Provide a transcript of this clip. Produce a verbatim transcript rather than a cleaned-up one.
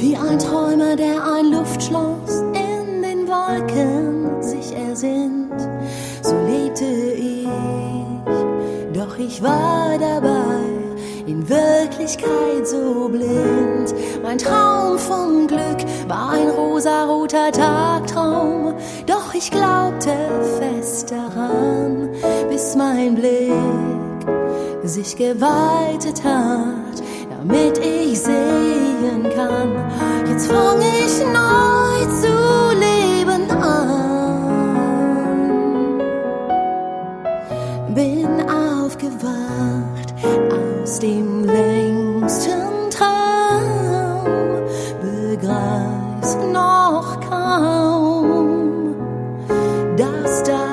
Wie ein Träumer, der ein Luftschloss in den Wolken sich ersinnt, so lebte ich, doch ich war dabei, in Wirklichkeit so blind. Mein Traum vom Glück war ein rosaroter Tagtraum, doch ich glaubte fest daran, bis mein Blick sich geweitet hat, damit ich sehen kann. Jetzt fang ich neu zu leben an, bin aufgewacht aus dem längsten Traum, begreif's noch kaum, dass da